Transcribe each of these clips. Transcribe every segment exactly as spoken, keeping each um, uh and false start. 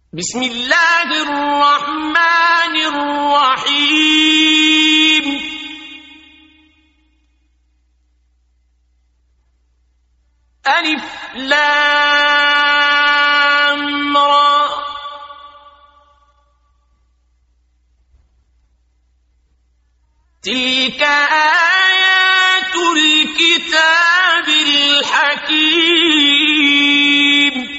بسم الله الرحمن الرحيم ألف لام را تلك آيات الكتاب الحكيم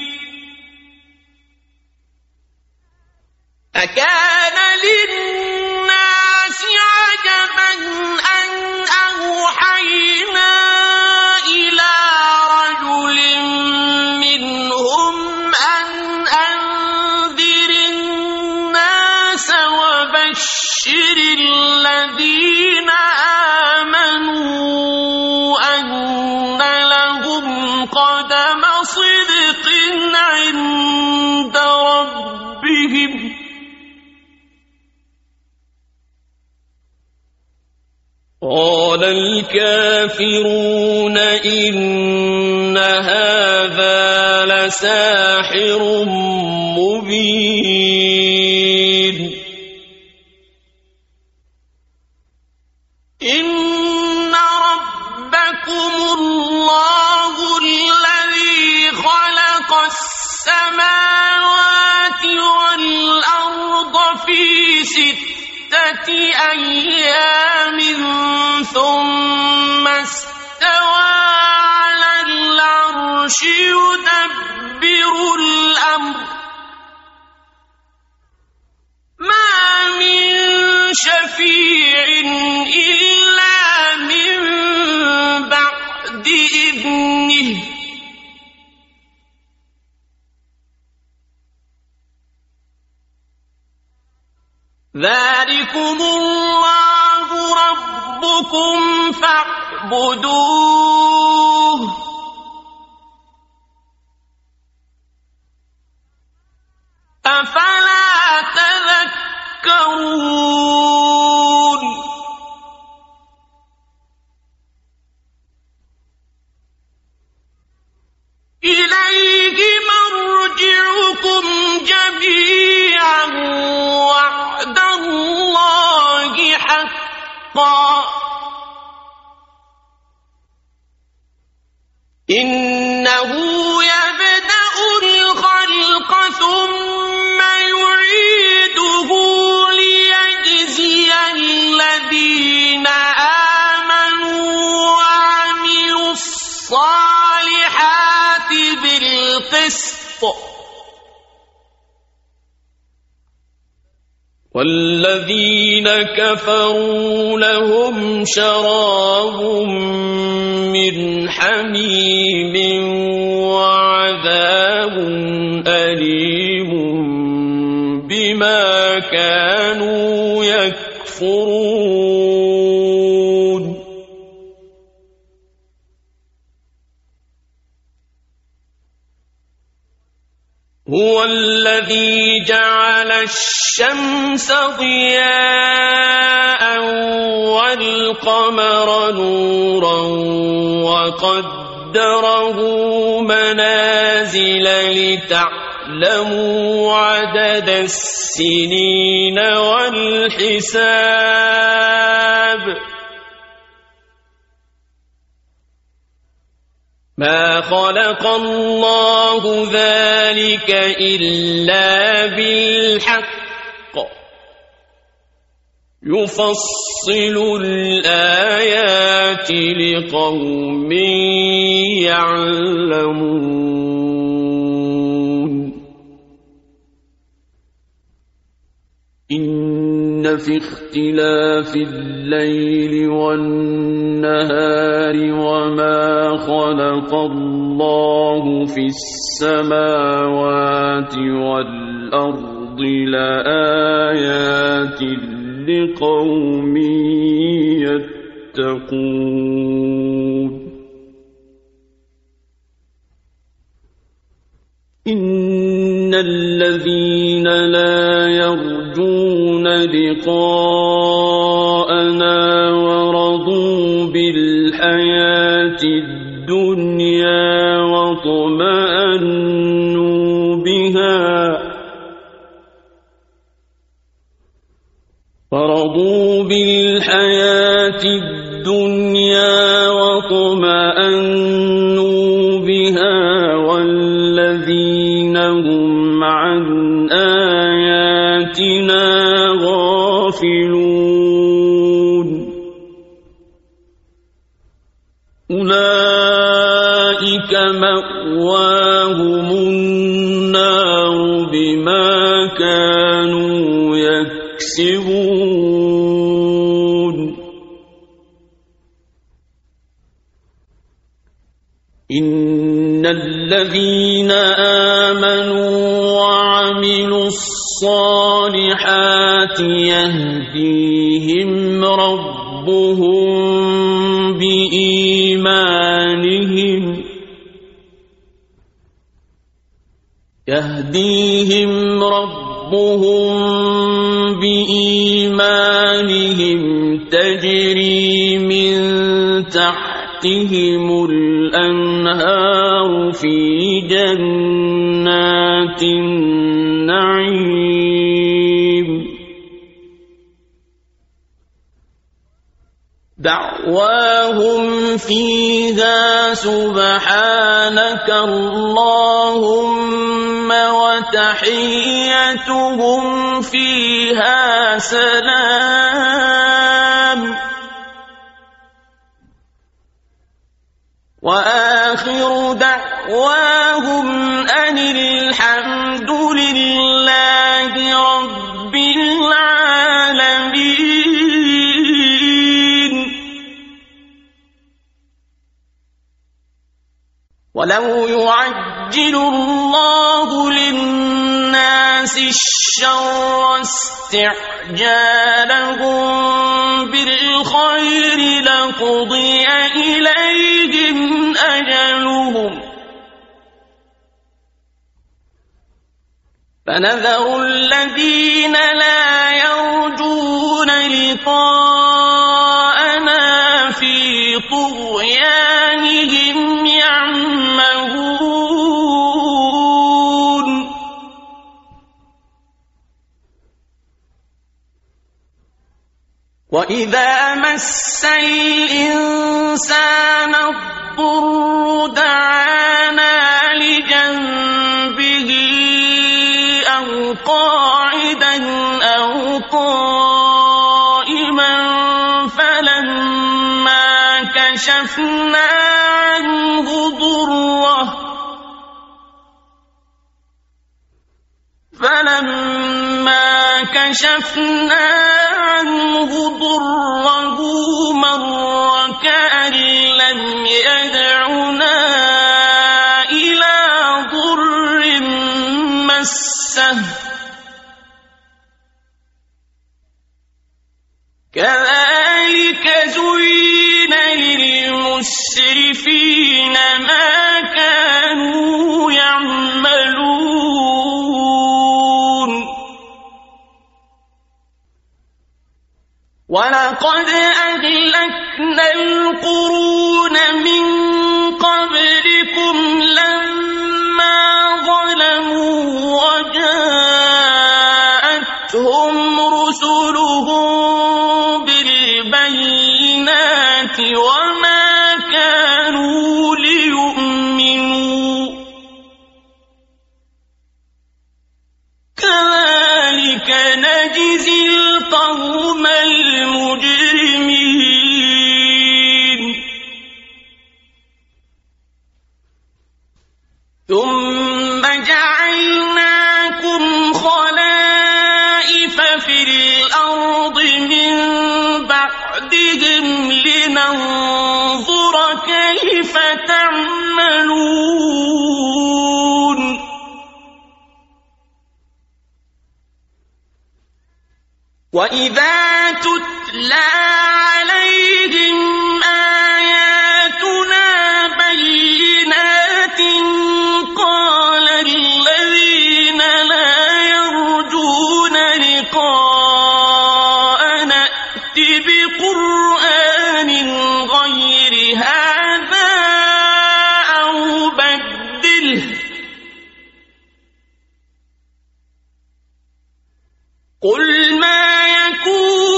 أكان للناس عجبا أن أوحينا إلى رجل منهم أن أنذر الناس وبشر الذين آمنوا أن لهم قدم صدق عند ربهم قال الكافرون إن هذا لساحر مبين إن ربكم الله الذي خلق السماوات والأرض في ستة أيام ثم استوى على العرش يدبر الأمر ما من شفيع إلا من بعد إذنه ذلكم الله ربكم فاعبدوه أفلا تذكرون إليه مرجعكم جميعا وعد الله حقا إنه يبدأ الخلق ثم يعيده ليجزي الذين آمنوا وعملوا الصالحات بالقسط والذين كفروا لهم شراب من حميم وعذاب أليم بما كانوا يكفرون هو الذي جعل الشمس ضياء والقمر نورا وقدره منازل لتعلموا عدد السنين والحساب ما خلق الله ذلك إلا بالحق يفصل الآيات لقوم يعلمون إن في اختلاف الليل والنهار وما خلق الله في السماوات والأرض لآيات لقوم يتقون إن الذين لا يرجون لقاءنا ورضوا بالحياة الدنيا واطمأنوا بها فرضوا بالحياة الدنيا واطمأنوا بها والذين هم عن آياتنا غافلون أولئك مأواهم النار بما كانوا يكسبون إن الذين آمنوا وعملوا الصالحات يهديهم ربهم بإيمانهم يهديهم ربهم بإيمانهم تجري من تحتهم الأنهار في جنات النعيم دعواهم فيها سبحانك اللهم وتحيتهم فيها سلام وآخر دعواهم أن الحمد لله رب العالمين. ولو يعجل الله للناس الشر استعجالهم بالخير لقضي إليهم أجلهم فنذر الذين لا يرجون لقاءنا في طغيانهم يعمهون وإذا مس الإنسان الضر دعانا لجنبه أو قاعدا أو قائما فلما كشفنا عنه ضره فلما كشفنا عنه ضره مر كأن لم يدعنا إلى ضر مسه كذلك زين للمسرفين ما كانوا يعملون ولقد أهلكنا القرون من قبلكم لما ظلموا وجاءتهم رسلهم بالبينات وما كانوا ليؤمنوا كذلك نجزي القوم المجرمين ثم جعلناكم خلائف في الأرض من بعدهم لننظر كيف تعملون وإذا تتلى عليهم آياتنا بينات قال الذين لا يرجون لقاءنا ائت بقرآن غير هذا أو بدله قل ما يكون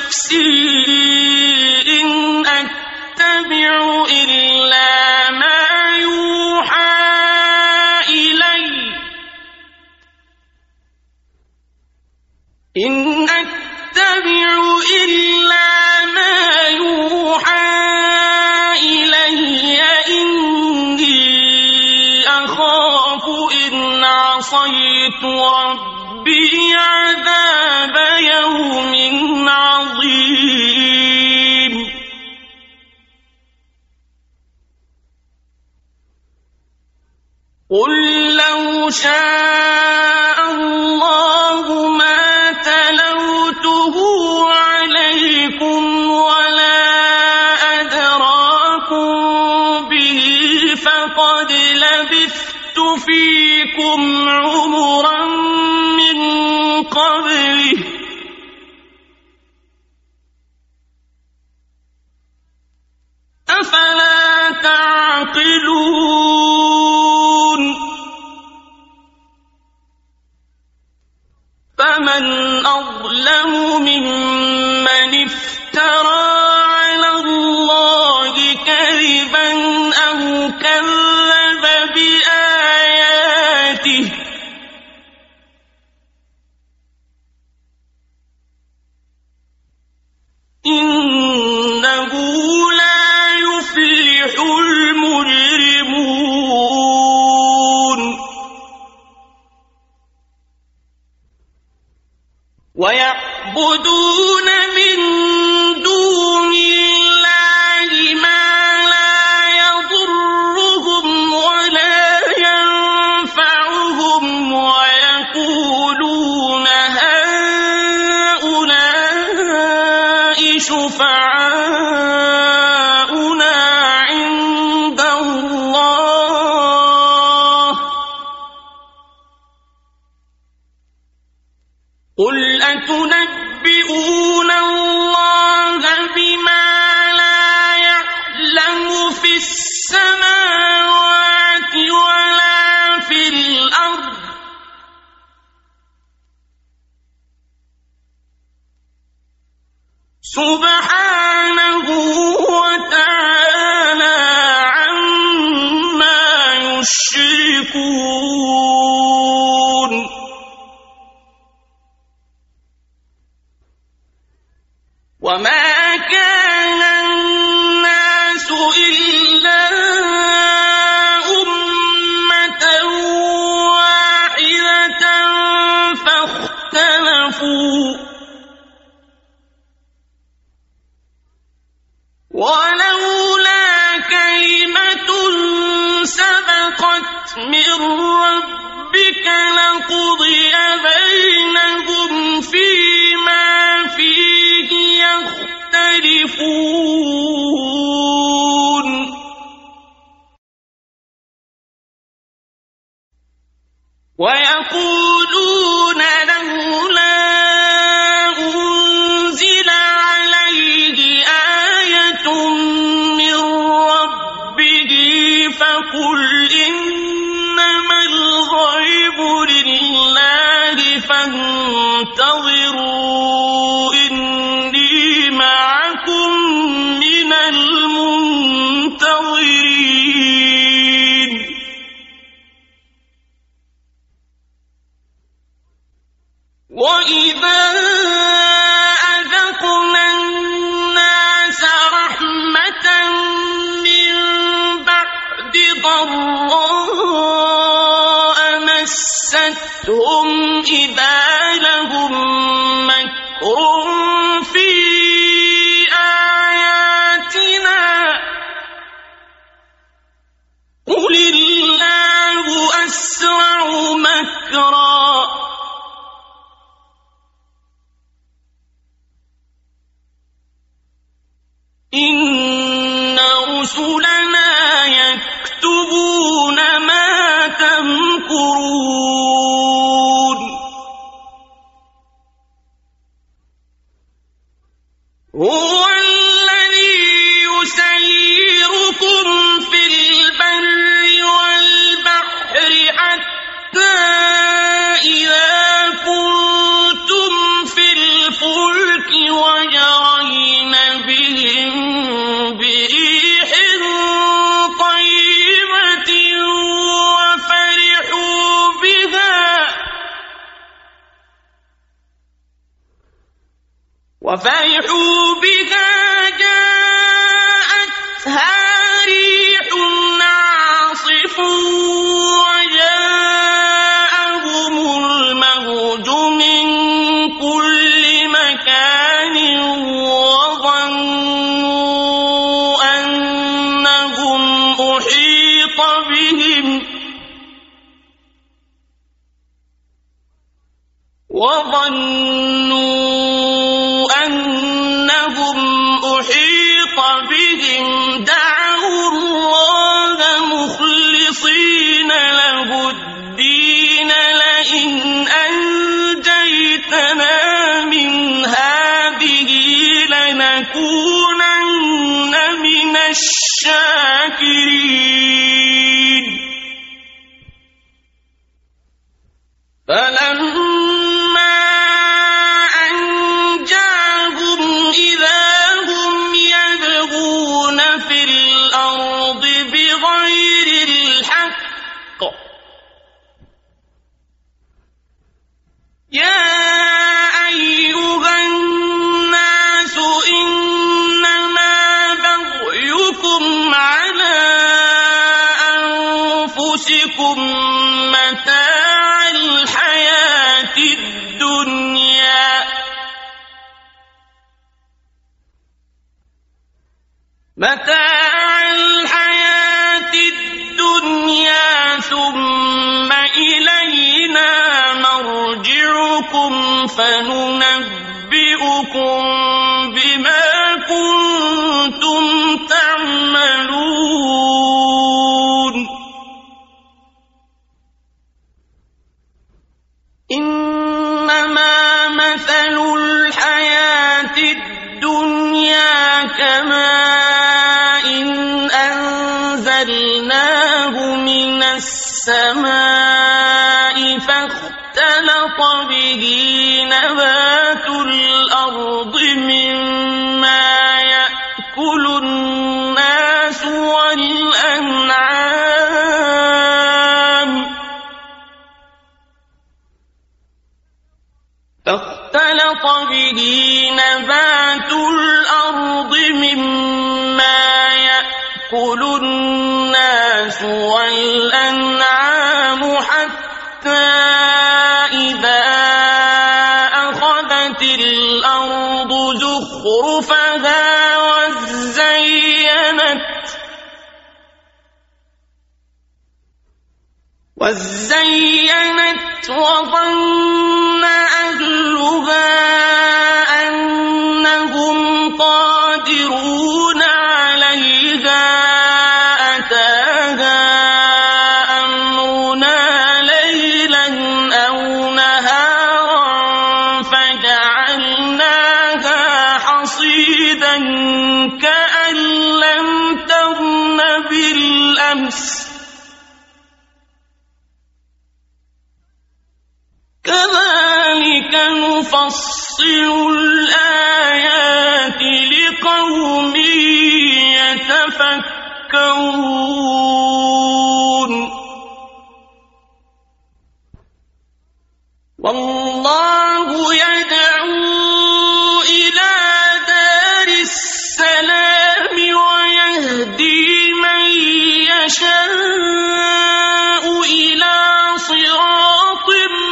نفسي إن أتبع إلا ما يوحى إلي إن أتبع إلا ما يوحى إلي إني أخاف إن عصيت ربي عذاب يوم عظيم قل لو شاء الله ما تلوته عليكم ولا أدراكم به فقد لبثت فيكم عمرا من قبله أفلا تعقلون فمن أظلم ممن افترى على الله كذبا أو كذب بآياته إنه لا يفلح المجرمون ويعبدون من دون الله ما لا يضرهم ولا ينفعهم ويقولون هؤلاء شفعاؤنا عند الله قل أتنبئون الله بما لا يعلم في السماوات ولا في الأرض سبحانه وتعالى عما يشركون وما كان الناس إلا أمة واحدة فاختلفوا ولولا كلمة سبقت من ربك لقضي بينهم فيما فيه يختلفون ويقولون لولا أنزل عليه آية من ربه فقل إنما الغيب لله فانتظروا إني معكم من المنتظرين وإذا أذقنا الناس رحمة من بعد ضراء مستهم إذا لهم مكر في آياتنا قل الله أسرع مكرا إن رسلنا يكتبون ما تمكرون هو الذي يسيركم في البر والبحر حتى إذا كنتم في الفلك وجرى ريح عاصف وجاءهم الموج من كل مكان وظنوا أنهم أحيط بهم وظنوا أنهم أحيط بهم دعوا الله مخلصين له الدين لئن أنجيتنا من هذه لنكونن من الشاكرين فلما أنجاهم إذا هم يبغون في الأرض بغير الحق يا أيها الناس إنما بغيكم على أنفسكم متاع الحياة الدنيا متاع الحياة الدنيا ثم إلينا مرجعكم فننبئكم بما كنتم تعملون إنما مثل الحياة الدنيا كماء أنزلناه من السماء فاختلط به نبات الأرض مما يأكل الناس والأنعام فاختلط به نبات الأرض مما يأكل الناس والأنعام حتى إذا أخذت الأرض زخرفها وزينت وزينت وظن أهلها أنهم قادرون عليها أتاها أمرنا ليلا أو نهارا فجعلناها حصيدا كأن لم تغن بالأمس كذلك نفصل الآيات لقوم يتفكرون والله يدعو إلى دار السلام ويهدي من يشاء إلى صراط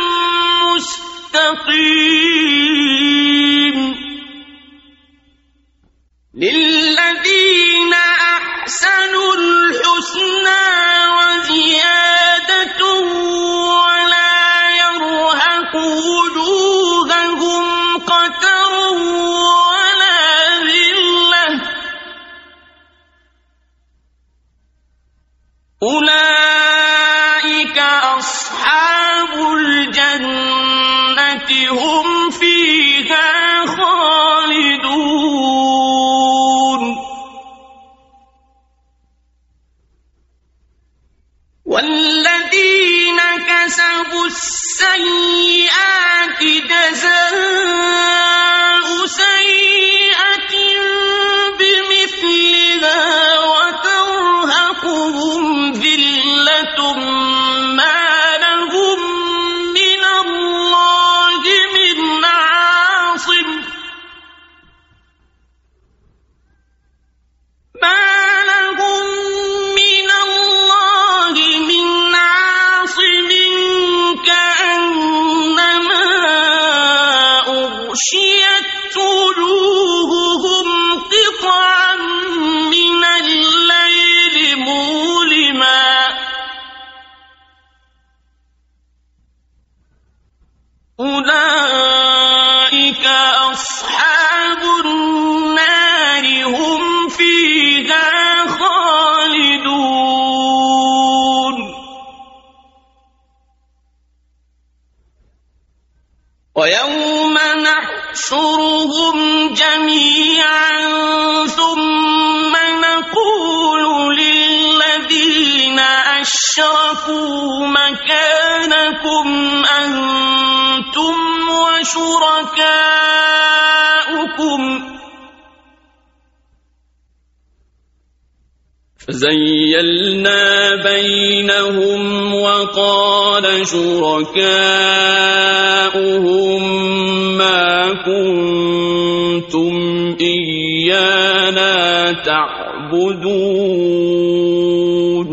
مستقيم للذين أحسنوا الحسنى وزيادة ولا يرهق وجوههم قتر ولا ذلة أولئك أصحاب الجنة هم فيها خالدون جميعا ثم نقول للذين أشركوا مكانكم أنتم وشركاؤكم فزيلنا بينهم وقال شركاؤهم ما كنتم إيانا تعبدون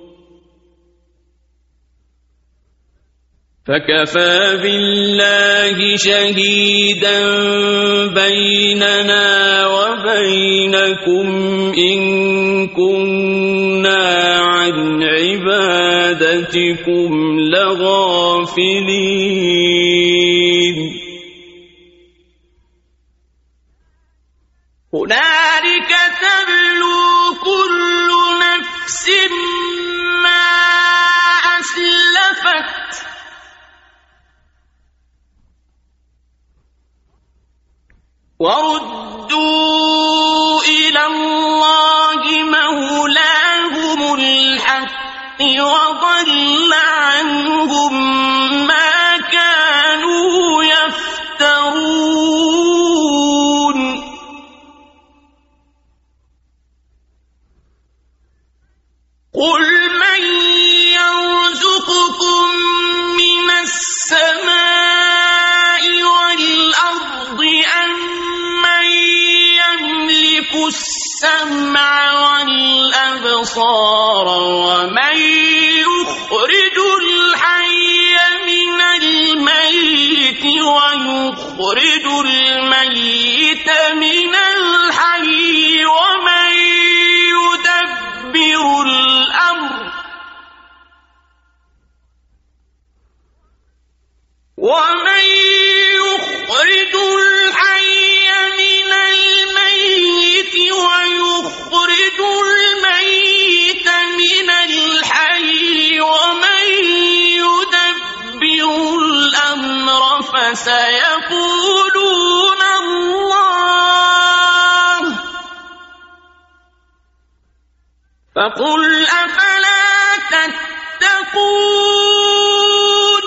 فكفى بالله شهيدا بيننا وبينكم إن كنا عن عبادتكم لغافلين هنالك تبلو كل نفس ما أسلفت وردوا إلى الله مولاهم الحق وضل عنهم ما كانوا يفترون قل من يرزقكم من السماء والأرض أم من يملك السمع والأبصار ومن يخرج الحي من الميت ويخرج الميت من الحي ومن يدبر الأمر ومن يخرج الحي من الميت ويخرج الميت من الحي ومن يدبر الأمر فسيقولون الله فقل أفلا تتقون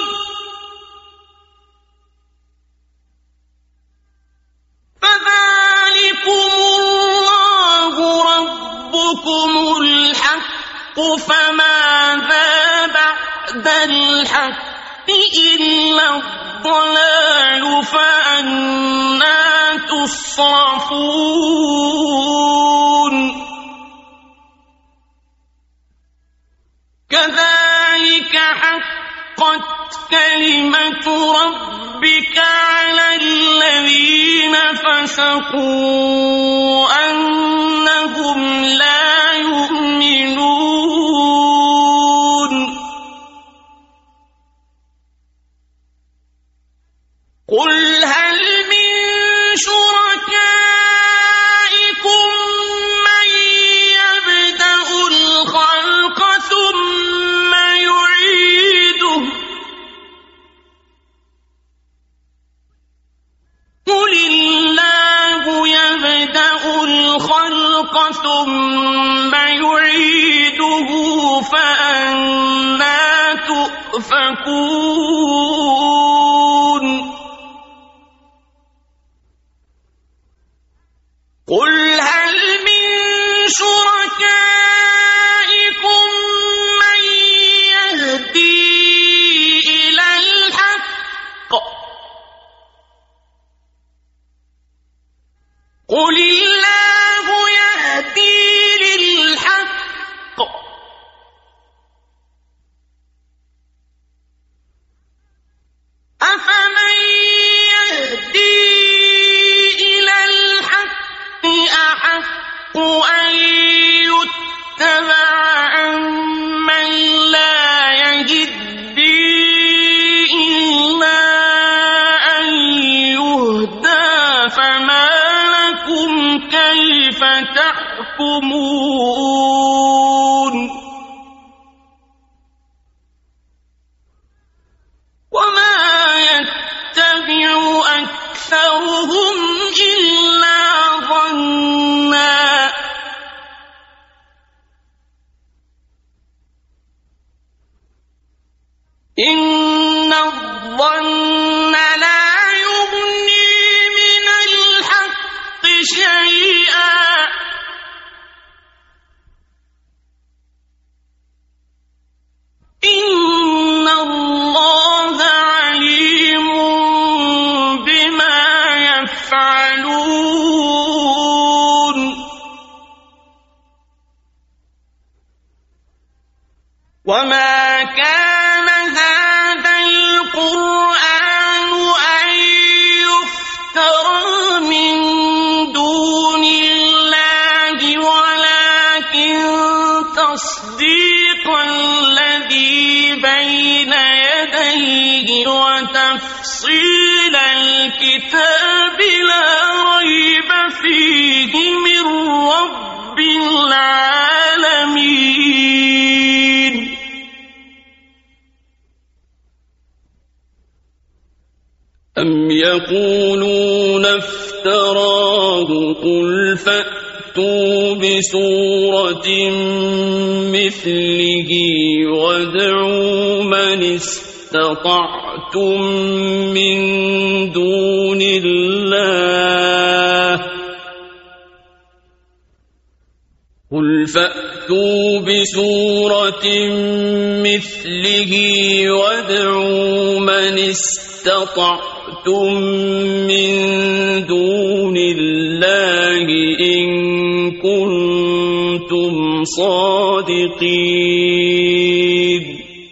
فذلكم الله ربكم الحق فماذا بعد الحق إلا الضلال فأنى تصرفون كذلك حقت كلمة ربك على الذين فسقوا أنهم لا يؤمنون قل هل من شركائكم من يبدأ الخلق ثم يعيده قل الله يبدأ الخلق ثم يعيده فأنى تؤفكون قل هل من شركائكم من يهدي إلى الحق قل الله يهدي للحق أفمن يهدي إلى الحق أحق أن يتبع عمن لا يهدي إلا أن يهدى فما كيف تحكمون وما يتبع أكثرهم إلا ظنا وما كان هذا القرآن أن يفترى من دون الله ولكن تصديق الذي بين يديه وتفصيل الكتاب لا ريب فيه من رب العالمين أم يقولون افتراه قل فأتوا بسورة مثله وادعوا من استطعتم من دون الله قل فأتوا بسورة مثله وادعوا من استطعتم من دون الله إن كنتم صادقين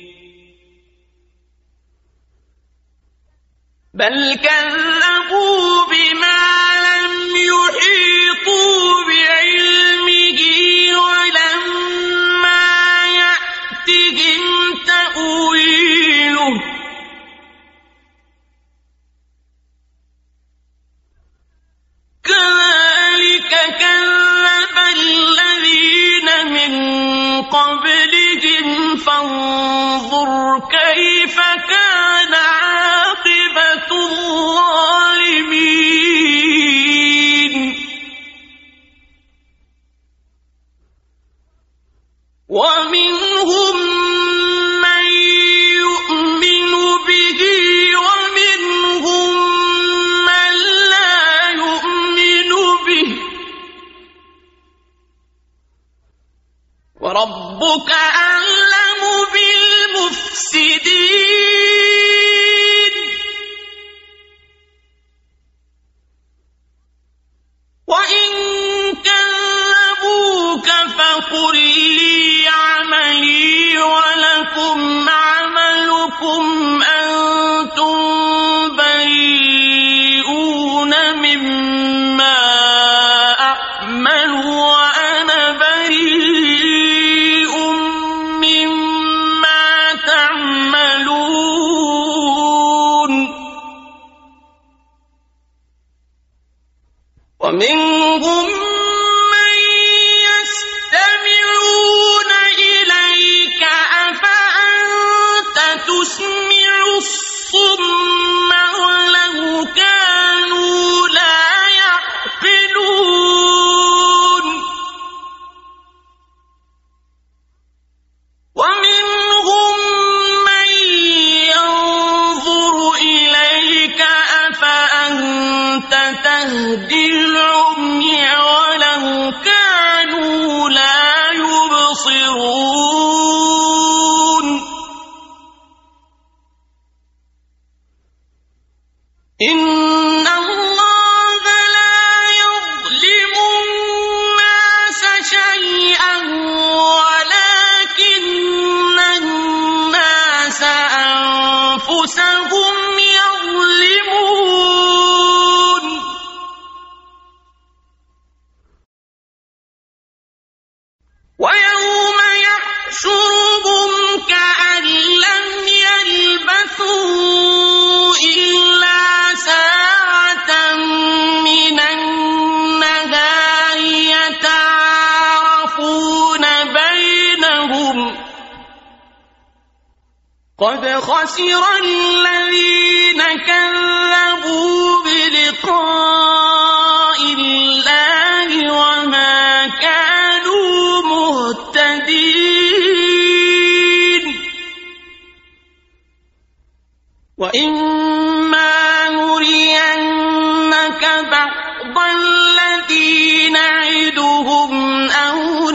بل كذبوا بما لم يحيطوا بعلمه ولما يأتهم تأويله كذلك كذب الذين من قبلهم فانظر كيف كان عاقبة الظالمين ومنهم من يؤمن به ومنهم من لا يؤمن به وربك أعلم بالمفسدين وإن كذبوك فقل لي عملي ولكم عملكم أنتم بريئون مما أعمل وأنا بريء مما تعملون ومنهم من يستمعون إليك أفأنت تسمع الصم ولو كانوا لا يعقلون ومنهم من ينظر إليك أفأنت تهدي العمي ولو كانوا لا يبصرون إن الله لا يظلم الناس شيئا ولكن الناس أنفسهم يظلمون ويوم يحشرهم كأن لم يلبثوا إلا ساعة من النهار يتعارفون بينهم قد خسر الذين كذبوا بلقاء الله وما كانوا مهتدين وإما نرينك بعض الذي نعدهم أو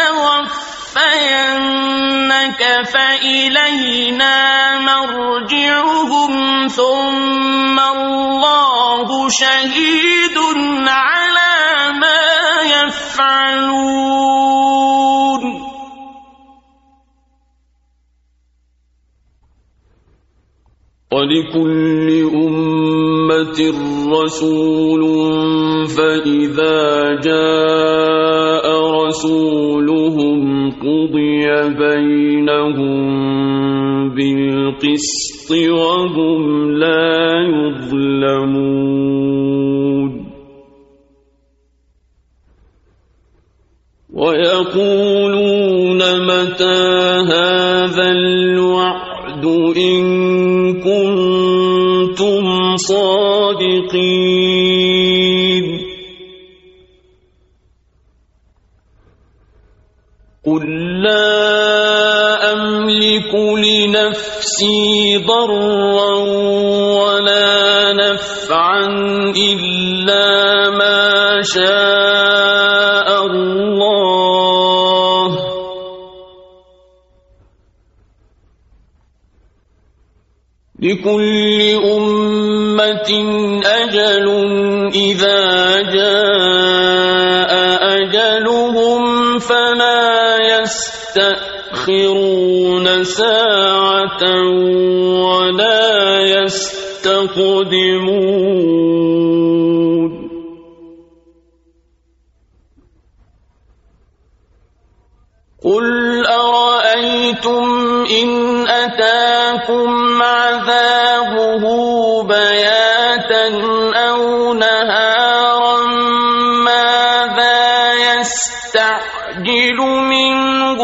نتوفينك فإلينا مرجعهم ثم الله شهيد على ما يفعلون ولكل أمة رسول فإذا جاء رسولهم قضي بينهم بالقسط وهم لا يظلمون ويقولون متى هذا الوعد إن كنتم صادقين قل لا أملك لنفسي ضرا ولا نفعا إلا ما شاء الله لكل أمة أجل إذا جاء أجلهم فلا يستأخرون ساعة ولا يستقدمون قل أرأيتم إن أتاكم عذابه بياتا أو نهارا ماذا يستعجل منه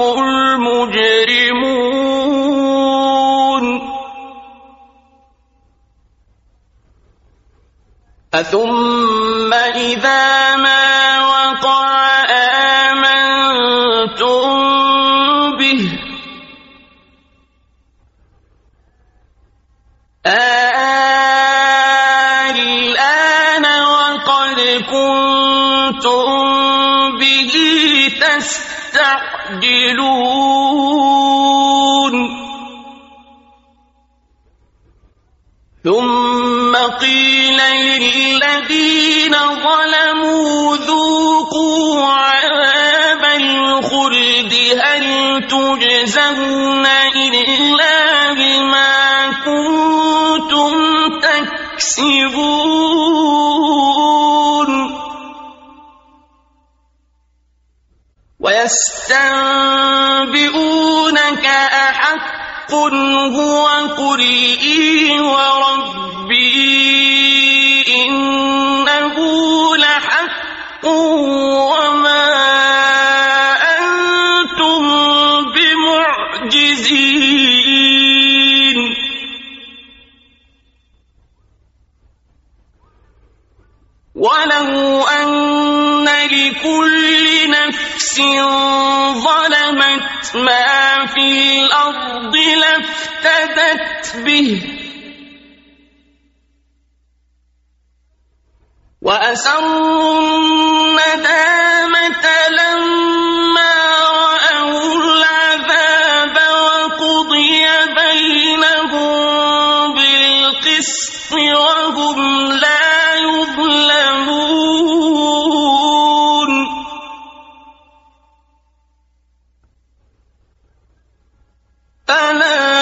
المجرمون أثم إذا ما وقع آمنتم به الآن وقد كنتم به تستعجلون ثم قيل للذين ظلموا ذوقوا عذاب الخلد هل تجزون إلا بما كنتم تكسبون ويستنبئونك أحق هو قل إي وربي إنه لحق وما أنتم بمعجزين ولو أن لكل نفس ظلمت ما في الأرض لافتدت به وأسروا الندامة لما رأوا العذاب وقضي بينهم بالقسط وهم لا يظلمون ألا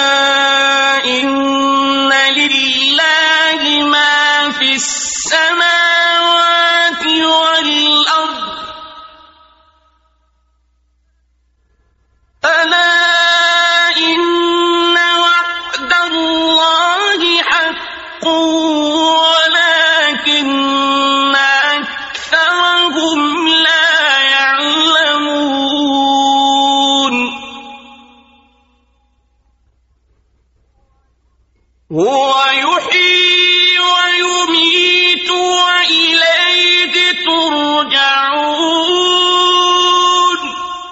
إن لله ما في السماوات والأرض ألا إن وعد الله حق ولكن أكثرهم لا يعلمون هو يحيي ويميت وإليه ترجعون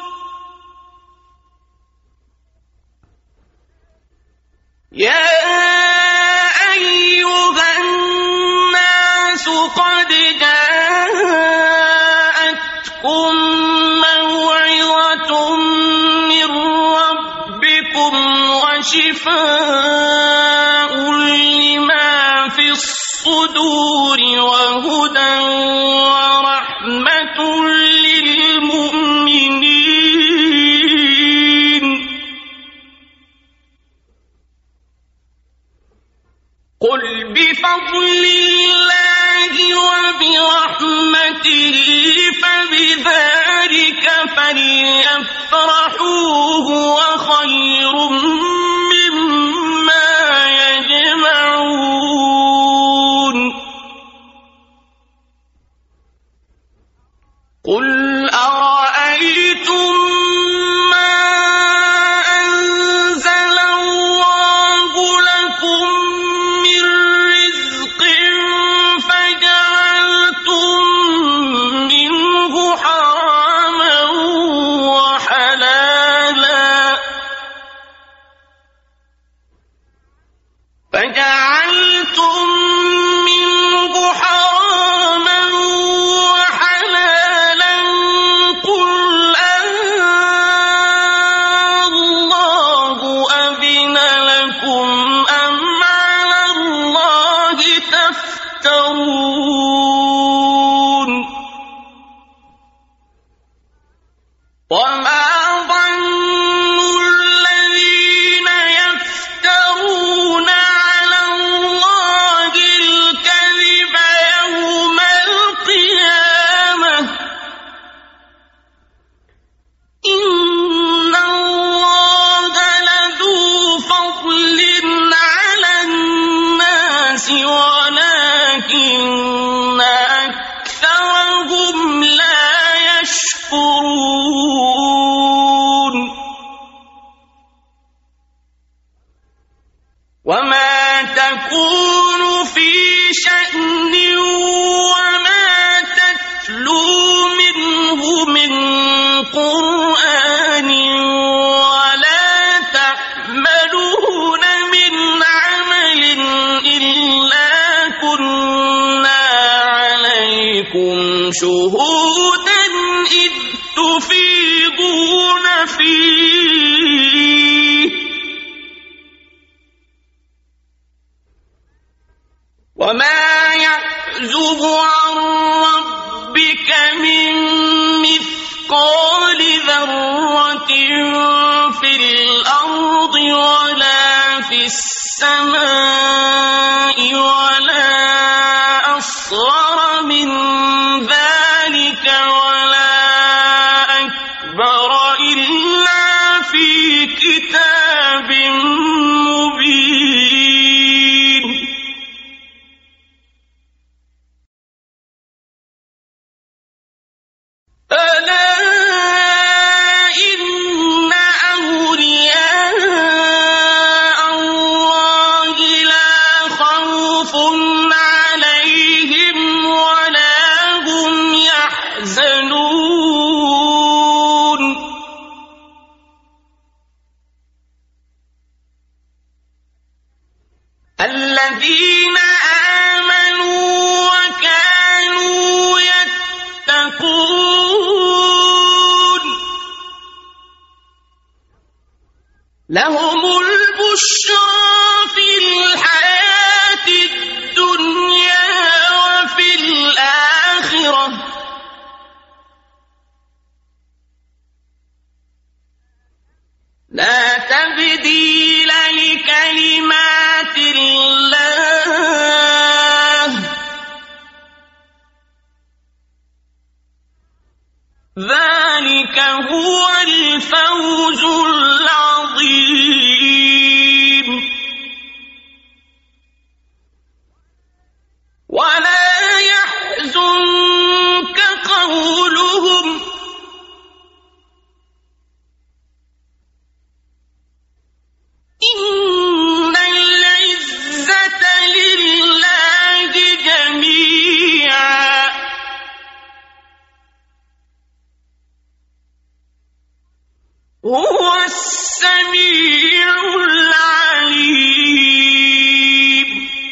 يا أيها الناس قد جاءتكم موعظة من ربكم وشفاء لما في الصدور وهدى ورحمة للمؤمنين قل أرأيتم ما أنزل الله لكم من رزق فجعلتم منه حراما وحلالا فجعلتم منه حراما وحلالا قل الله أذن لكم أم على الله تفترون وما ظن الذين يفترون على الله الكذب يوم القيامة إن الله لذو فضل على الناس ولكن أكثرهم لا يشكرون وما تكون في شأن وما تتلو منه من قرآن ولا تعملون من عمل إلا كنا عليكم شهودا إذ تفيضون فيه وما يعزب عن ربك من مثقال ذرة في الأرض ولا في السماء ولا أصغر من ذلك ولا أكبر إلا في كتاب مبين ألا إن أولياء الله لا خوف عليهم ولا هم يحزنون الذين آمنوا وكانوا يتقون لهم البشرى في الحياة الدنيا وفي الآخرة لا تبديل لكلمات الله ذلك هو الفوز العظيم ولا يحزنك قولهم إن العزة لله جميعا هو السميع العليم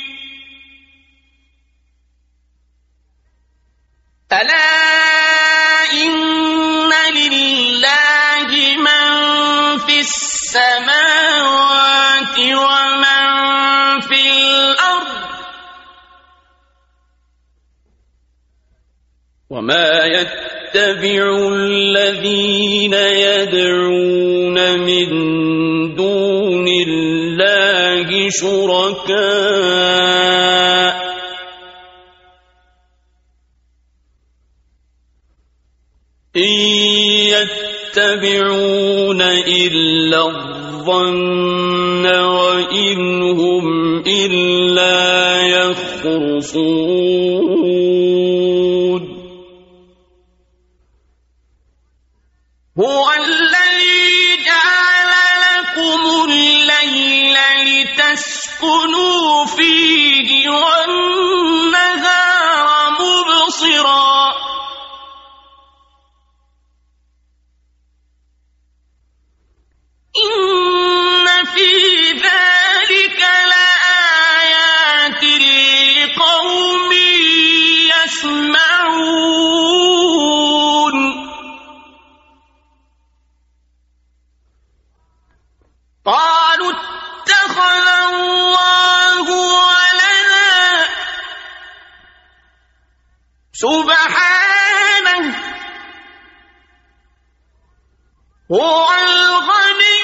ألا إن لله من في السماوات ومن في الأرض وما يتبع الذين يدعون من دون الله شركاء إن يتبعون إلا الظن وإن هم إلا يخرصون هو الذي جعل لكم الليل لتسكنوا فيه والنهار مبصرا إن في ذلك لآيات لقوم يسمعون قالوا اتخذ الله ولدا سبحانه هو الغني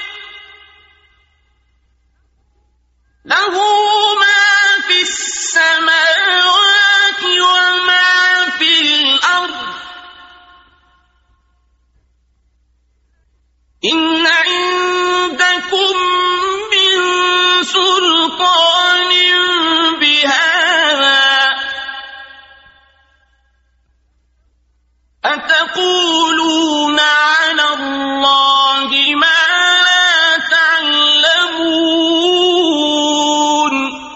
له ما في السماوات وما في الأرض إن عندكم من سلطان بهذا أتقولون على الله ما لا تعلمون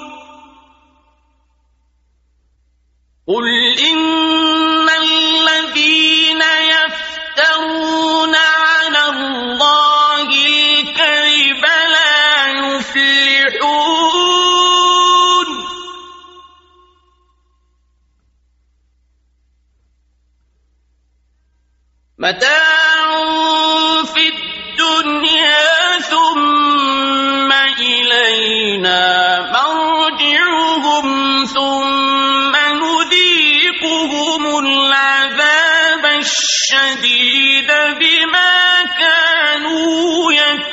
قل إن الذين يفترون على الله الكذب لا يفلحون متاع في الدنيا ثم إلينا مرجعهم ثم نذيقهم العذاب الشديد بما كانوا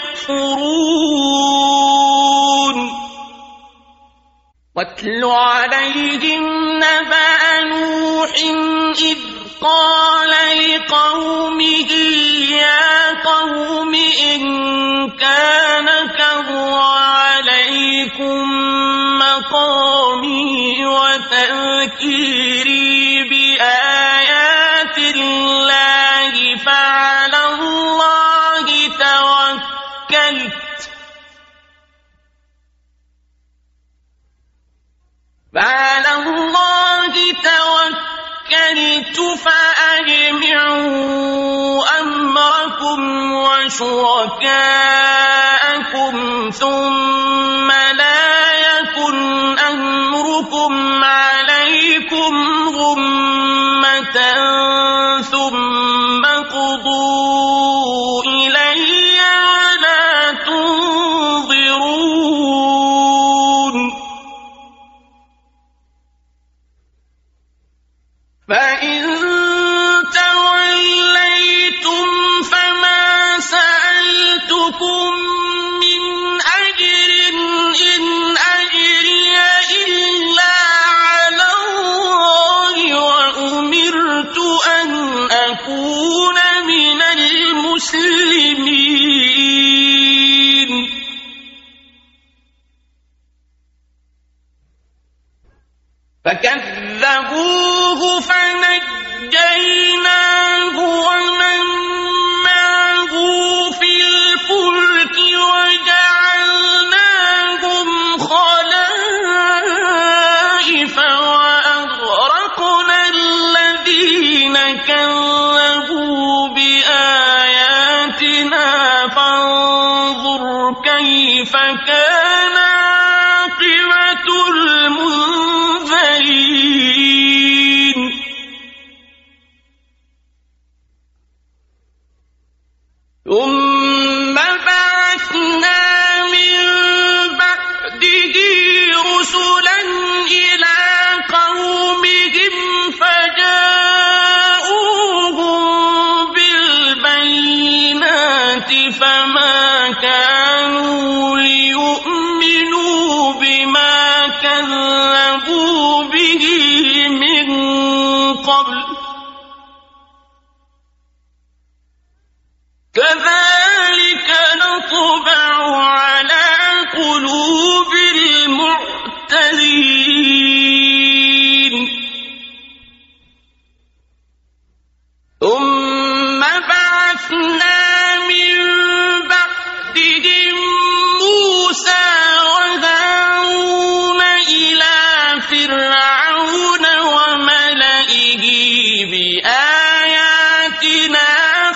يكفرون واتل عليهم نبأ نوح إذ قال لقومه يا قوم إن كان كبر عليكم مقامي وتذكيري بآيات الله فعلى الله توكلت فعلى الله توكلت فأجمعوا أمركم وشركاءكم ثم لا يكن أمركم عليكم غمة ثم قضوا إلي ولا تنظرون فإن توليتم فما سألتكم من أجر إن أجري إلا على الله وأمرت أن أكون من المسلمين فكذبوه فنجيناه ومن معه في الفلك وجعلناهم خلائف وأغرقنا الذين كذبوا بآياتنا فانظر كيف كان عاقبة المنذرين ثم بعثنا من بعده رسلا إلى قومهم فجاءوهم بالبينات فما كانوا ليؤمنوا بما كذبوا به من قبل كذلك نطبع على قلوب المعتدين ثم بعثنا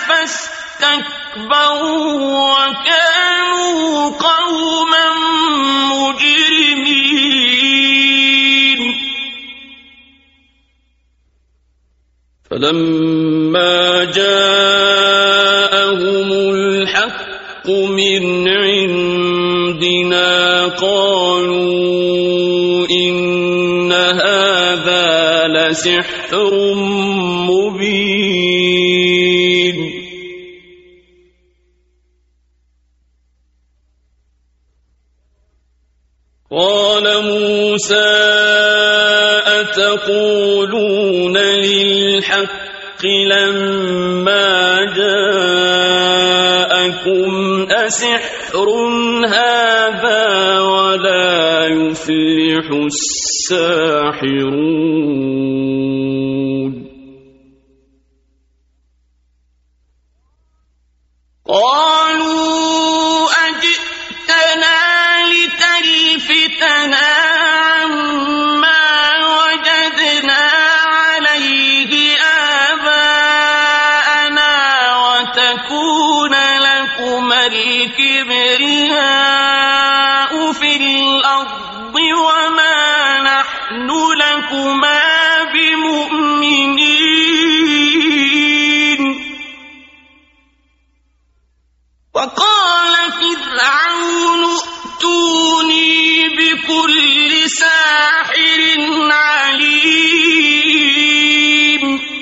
فاستكبروا وكانوا قوما مجرمين فلما جاءهم الحق من عندنا قالوا إن هذا لسحر مبين قال موسى أتقولون للحق لما جاءكم أسحر هذا ولا يفلح الساحرون قالوا أجئتنا لتلفتنا عما وجدنا عليه آباءنا وتكون لكما الكبرياء في الأرض وما نحن لكما بمؤمنين وقال فرعون ائتوني بكل ساحر عليم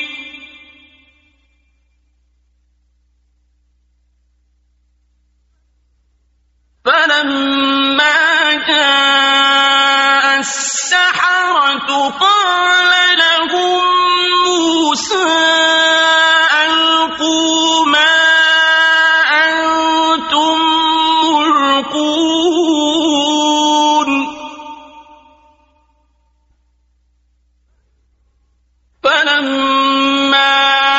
فلما جاء السحرة قال لهم موسى ألقوا ما أنتم ملقون فلما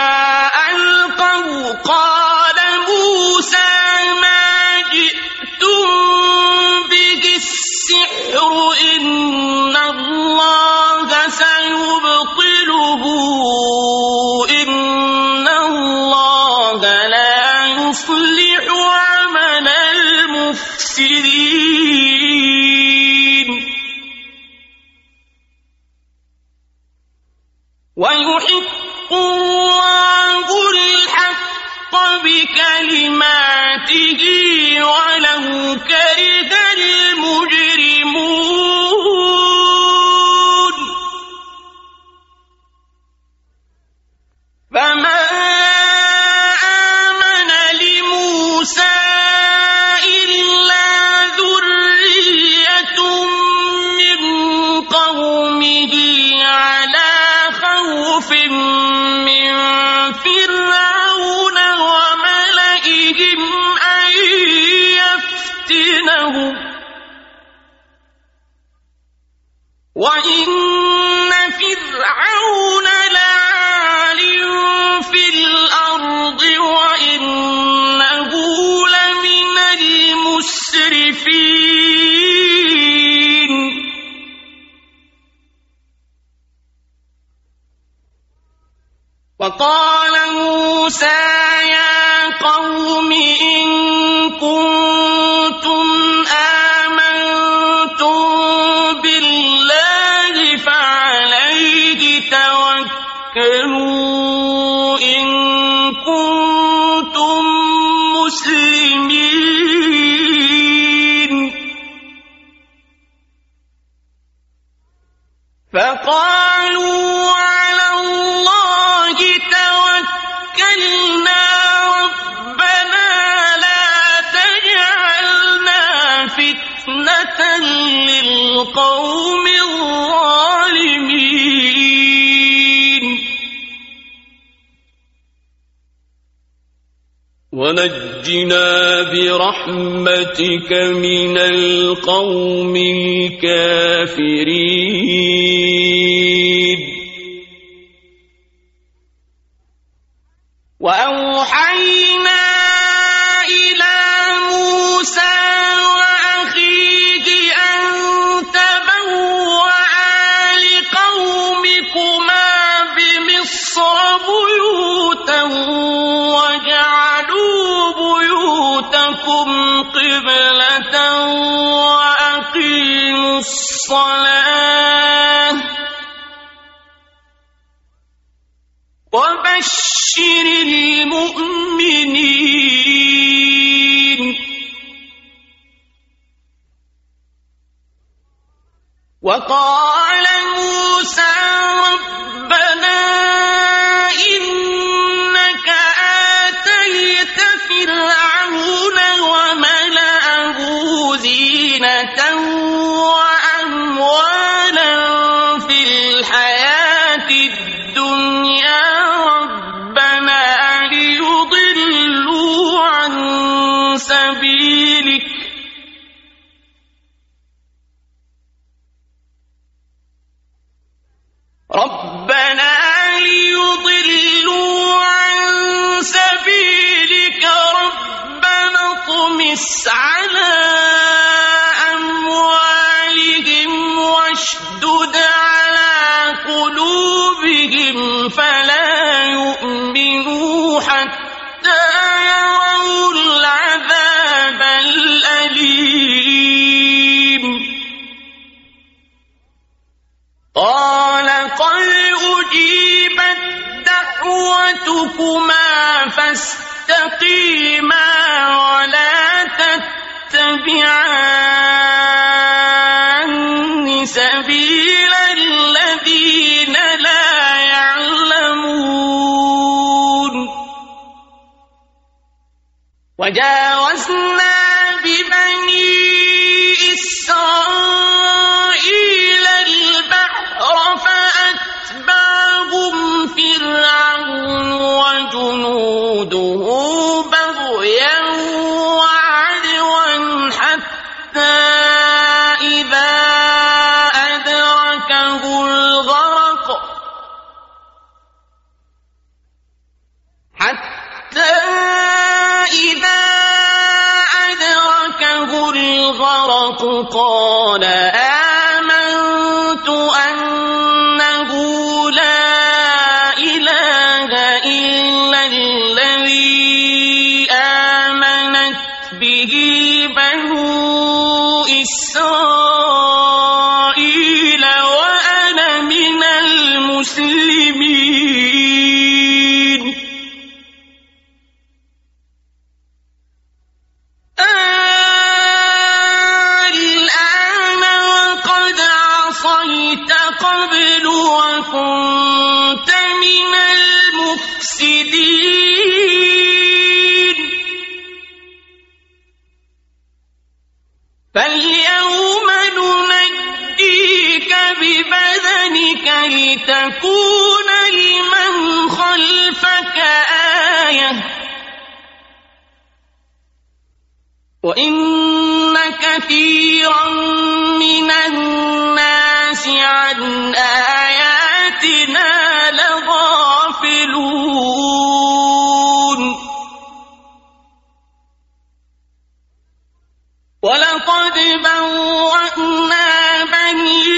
ألقوا قال موسى ما جئتم به السحر إن الله سيبطله إن الله لا يصلح عمل المفسدين ويحق الله الحق بكلماته ولو كره المجرمون فما آمن لموسى إلا ذرية من قومه على خوف من فرعون وملئهم أن يفتنهم وإن فرعون لعال في الأرض وإنه لمن المسرفين وقال موسى يا قوم إن كنتم آمنتم بالله فعليه توكلوا إن كنتم مسلمين فقالوا على الله توكلنا ربنا لا تجعلنا فتنة للقوم الظالمين ونجنا برحمتك من القوم الكافرين وأوحينا إلى موسى وأخيه أن تبوأ لقومكما بمصر بيوتا وجعلوا وبشر المؤمنين وقال موسى ربنا إنك آتيت فرعون وملأه زينة وأموالا في الحياة الدنيا ربنا ليضلوا عن سبيلك ربنا ليضلوا عن سبيلك ربنا اطمس على أموالهم واشدد على قلوبهم فلا يؤمنوا حتى يروا العذاب الأليم قال قد أجيبت دعوتكما فاستقيما ولا تتبعان سبيل الذين لا يعلمون وجاوزنا ببني إسرائيل البحر فأتبعهم فرعون وجنوده بغيا وعدوا حتى إذا أدركه الغرق حتى إذا أدركه الغرق قال آمنت أنه لا إله إلا الذي آمنت به بنو إسرائيل وأنا من المسلمين الآن وقد عصيت قبل وكنت من المفسدين فاليوم ننجيك ببدنك لتكون لمن خلفك آية وإن كثيرا من الناس عن آياتنا لغافلون ولقد بوأنا بني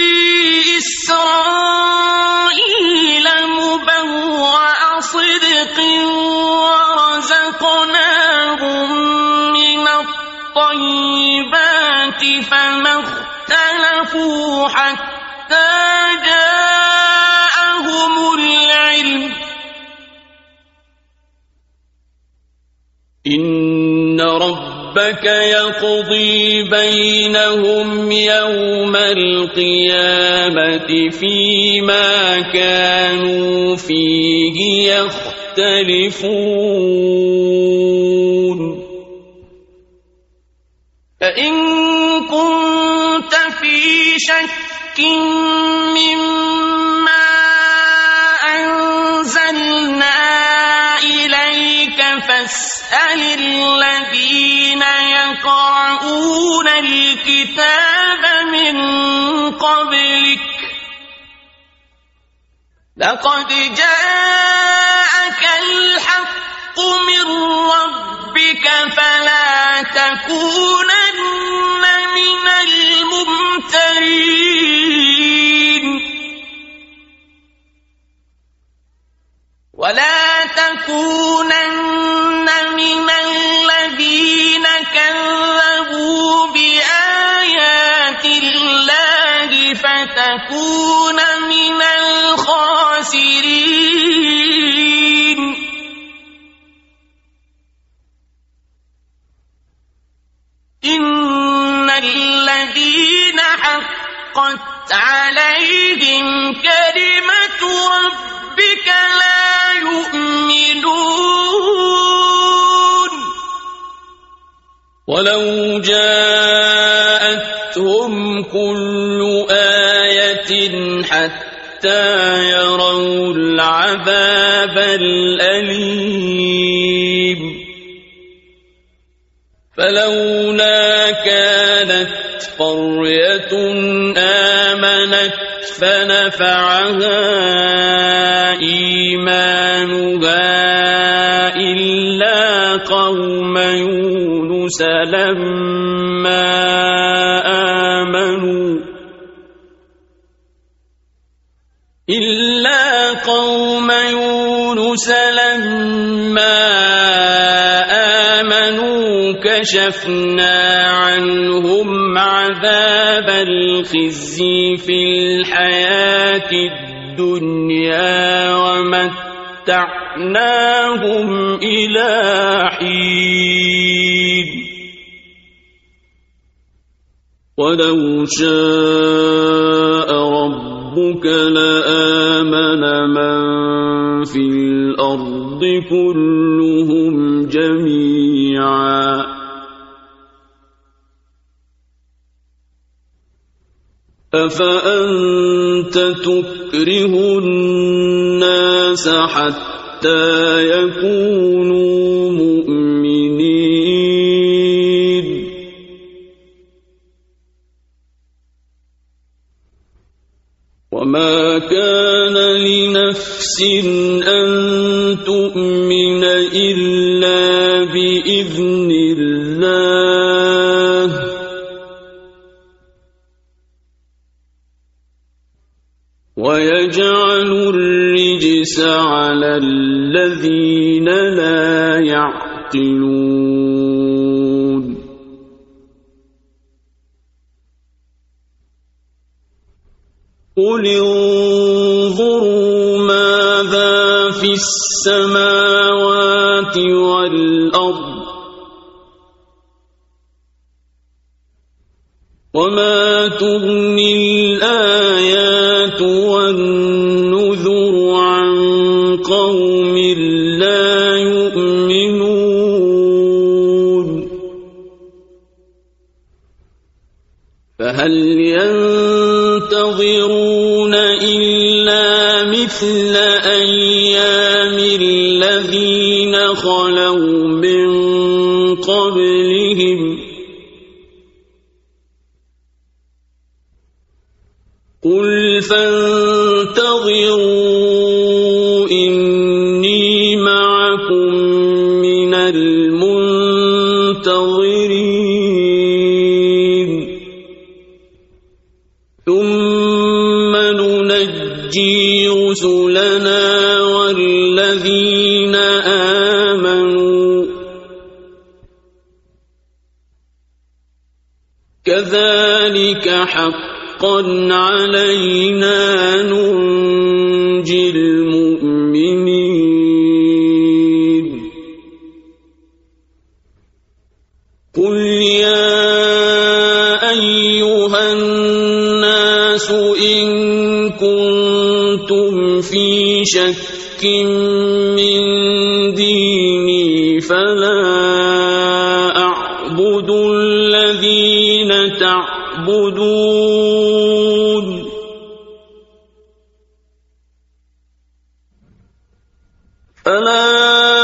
إسرائيل مبوأ صدق ورزقناهم من الطيبات فما اختلفوا حتى جاءهم العلم إن ربك يقضي بينهم يوم القيامة فيما كانوا فيه يختلفون فإن كنت في شك مما أنزلنا إليك فاسأل الذين يقرؤون الكتاب من قبلك لقد جاءك الحق من ربك فلا تكونن من الممترين ولا تكونن من الذين كذبوا بآيات الله فتكون من الخاسرين الذين حقت عليهم كلمة ربك لا يؤمنون ولو جاءتهم كل آية حتى يروا العذاب الأليم فلولا كانت قرية آمنت فنفعها إيمانها إلا قوم يونس لما آمنوا إلا قوم يونس لما آمنوا كشفنا عنهم عذاب الخزي في الحياة الدنيا ومتعناهم إلى حين ولو شاء ربك لآمن من في الأرض كلهم جميعا أفأنت تكره الناس حتى يكونوا مؤمنين وما كان لنفس أن تؤمن إلا بإذن الله ويجعل الرجس على الذين لا يعقلون قل انظروا ماذا في السماوات والأرض وما تغني الآيات والنذر عن قوم لا يؤمنون فهل ينتظرون إلا مثل أيام الذين خلوا من قبلهم قل فانتظروا إني معكم من المنتظرين ثم ننجي رسلنا والذين آمنوا كذلك حقا حقا علينا ننجي المؤمنين قل يا أيها الناس إن كنتم في شك من ديني فلا أعبد الذين تعبدون فلا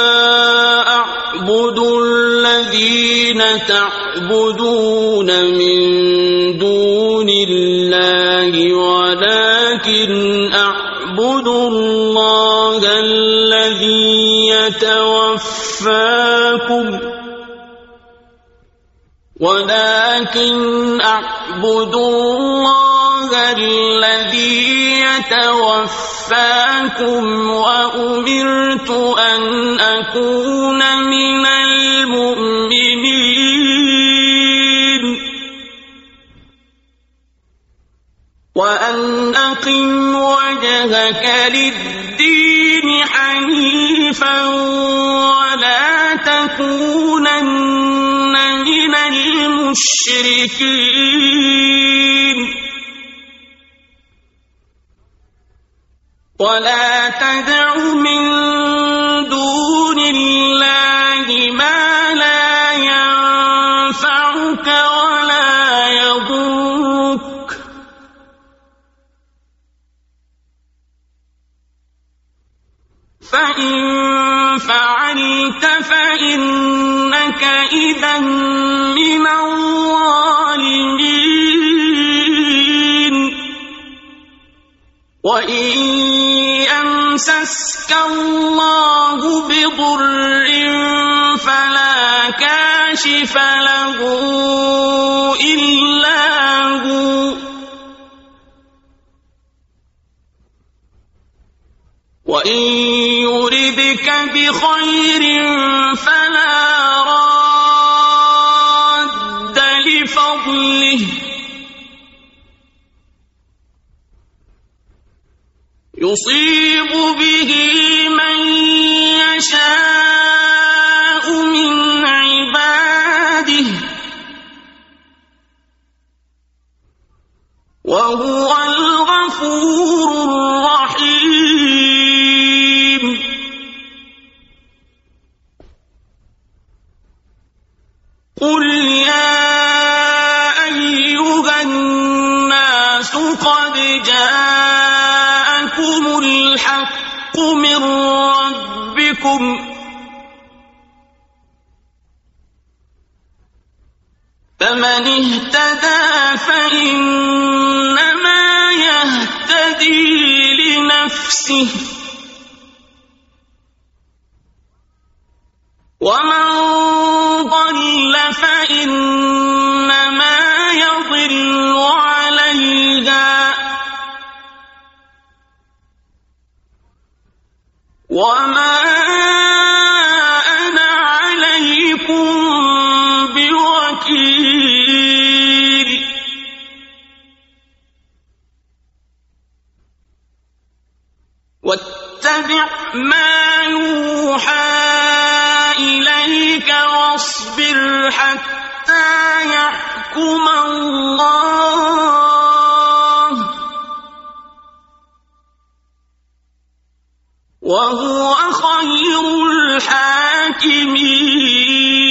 أعبد الذين تعبدون من دون الله ولكن أعبد الله الذي يتوفاكم ولكن أعبد الله الذي يتوفاكم وأمرت أن أكون من المؤمنين وأن أقم وجهك للدين حنيفا ولا تكونن من المشركين ولا تدع من دون الله ما لا ينفعك ولا يضرك فإن فعلت فإنك إذا من الظالمين وإن يمسسك الله بضر فلا كاشف له إلا هو وإن يردك بخير فلا راد لفضله يصيب به من يشاء من عباده وهو الغفور الرحيم قل يا أيها الناس قد جاءكم الحق من ربكم فمن اهتدى فإنما يهتدي لنفسه ومن ضل فإنما يضل عليها وما أنا عليكم بوكيل واتبع ما يوحى إليك واصبر حتى يحكم الله وهو خير الحاكمين